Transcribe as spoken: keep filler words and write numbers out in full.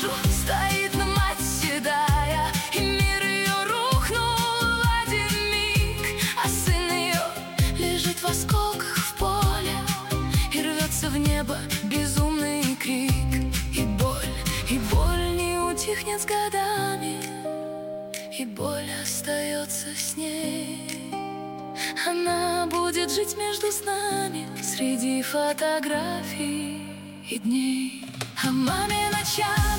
вижу, стоит на мать седая, и мир ее рухнул в один миг. А сын ее лежит в осколках в поле, и рвется в небо безумный крик. И боль, и боль не утихнет с годами, и боль остается с ней. Она будет жить между снами, среди фотографий и дней. А маме начало